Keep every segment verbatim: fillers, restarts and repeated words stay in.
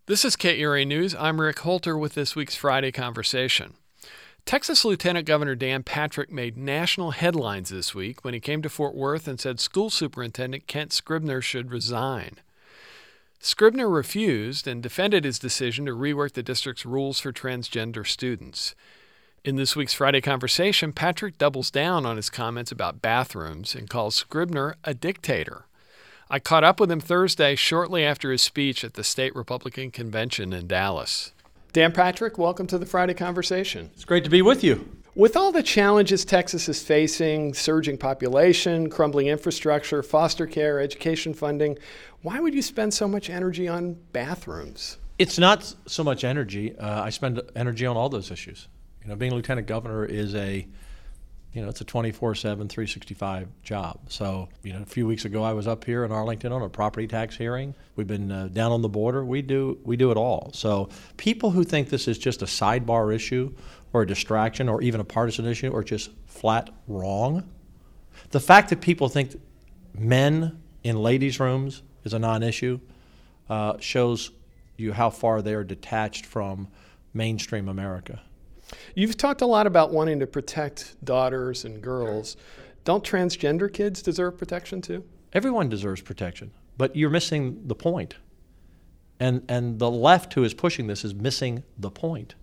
This is K E R A News. I'm Rick Holter with this week's Friday Conversation. Texas Lieutenant Governor Dan Patrick made national headlines this week when he came to Fort Worth and said School Superintendent Kent Scribner should resign. Scribner refused and defended his decision to rework the district's rules for transgender students. In this week's Friday Conversation, Patrick doubles down on his comments about bathrooms and calls Scribner a dictator. I caught up with him Thursday shortly after his speech at the state Republican convention in Dallas. Dan Patrick, welcome to the Friday Conversation. It's great to be with you. With all the challenges Texas is facing, surging population, crumbling infrastructure, foster care, education funding, why would you spend so much energy on bathrooms? It's not so much energy. Uh, I spend energy on all those issues. You know, being lieutenant governor is a You know, it's a twenty-four seven, three sixty-five job. So, you know, a few weeks ago I was up here in Arlington on a property tax hearing. We've been uh, down on the border. We do we do it all. So people who think this is just a sidebar issue or a distraction or even a partisan issue are just flat wrong. The fact that people think men in ladies' rooms is a non-issue uh, shows you how far they are detached from mainstream America. You've talked a lot about wanting to protect daughters and girls. Don't transgender kids deserve protection too? Everyone deserves protection, but you're missing the point. And and the left who is pushing this is missing the point.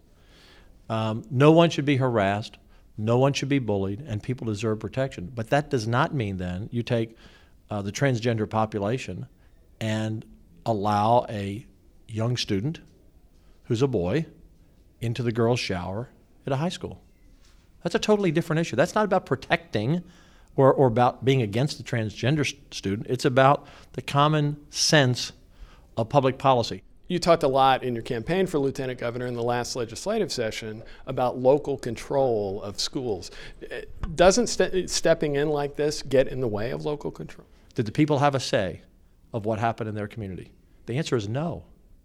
Um, no one should be harassed, no one should be bullied, and people deserve protection. But that does not mean then you take uh, the transgender population and allow a young student who's a boy into the girls' shower at a high school. That's a totally different issue. That's not about protecting or, or about being against the transgender st- student. It's about the common sense of public policy. You talked a lot in your campaign for lieutenant governor in the last legislative session about local control of schools. Doesn't ste- stepping in like this get in the way of local control? Did the people have a say of what happened in their community? The answer is no.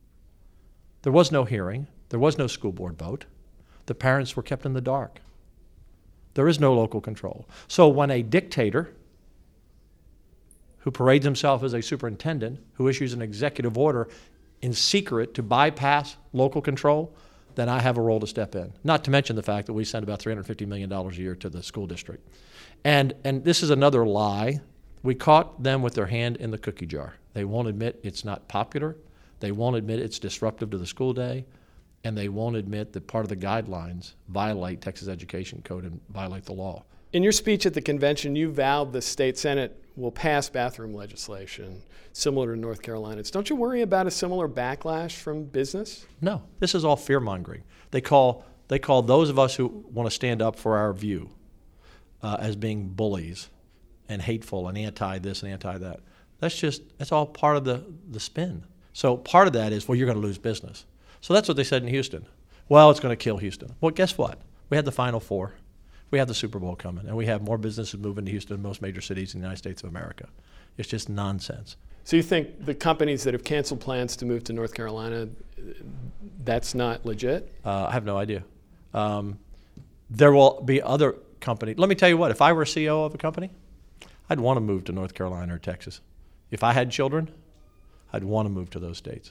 There was no hearing. There was no school board vote. The parents were kept in the dark. There is no local control. So when a dictator who parades himself as a superintendent, who issues an executive order in secret to bypass local control, then I have a role to step in. Not to mention the fact that we send about three hundred fifty million dollars a year to the school district. And, and this is another lie. We caught them with their hand in the cookie jar. They won't admit it's not popular. They won't admit it's disruptive to the school day. And they won't admit that part of the guidelines violate Texas Education Code and violate the law. In your speech at the convention, you vowed the state Senate will pass bathroom legislation similar to North Carolina's. Don't you worry about a similar backlash from business? No, this is all fear-mongering. They call they call those of us who want to stand up for our view uh, as being bullies and hateful and anti-this and anti-that. That's just, that's all part of the, the spin. So part of that is, well, you're going to lose business. So that's what they said in Houston. Well, it's going to kill Houston. Well, guess what? We had the Final Four. We have the Super Bowl coming, and we have more businesses moving to Houston than most major cities in the United States of America. It's just nonsense. So you think the companies that have canceled plans to move to North Carolina, that's not legit? Uh, I have no idea. Um, there will be other companies. Let me tell you what, if I were a C E O of a company, I'd want to move to North Carolina or Texas. If I had children, I'd want to move to those states.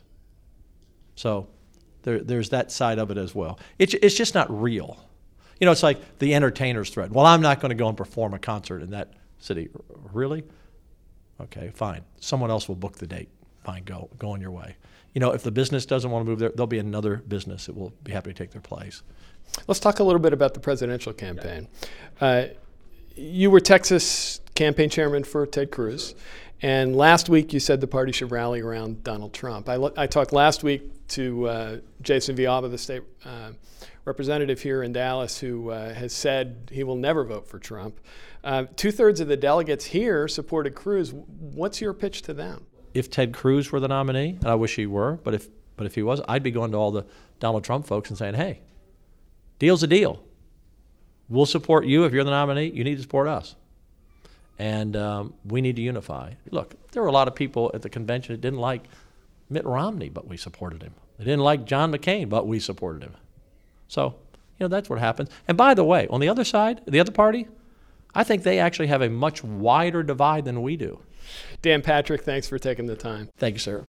So there, there's that side of it as well. It's, it's just not real. You know, it's like the entertainer's threat. Well, I'm not going to go and perform a concert in that city. Really? Okay, fine. Someone else will book the date. Fine, go. Go on your way. You know, if the business doesn't want to move there, there'll be another business that will be happy to take their place. Let's talk a little bit about the presidential campaign. Uh, you were Texas campaign chairman for Ted Cruz. And last week you said the party should rally around Donald Trump. I, I talked last week to uh, Jason Villalba, the state uh, representative here in Dallas, who uh, has said he will never vote for Trump. Uh, two-thirds of the delegates here supported Cruz. What's your pitch to them? If Ted Cruz were the nominee, and I wish he were, but if but if he was, I'd be going to all the Donald Trump folks and saying, hey, deal's a deal. We'll support you if you're the nominee. You need to support us. And um, we need to unify. Look, there were a lot of people at the convention that didn't like Mitt Romney, but we supported him. They didn't like John McCain, but we supported him. So, you know, that's what happens. And by the way, on the other side, the other party, I think they actually have a much wider divide than we do. Dan Patrick, thanks for taking the time. Thank you, sir.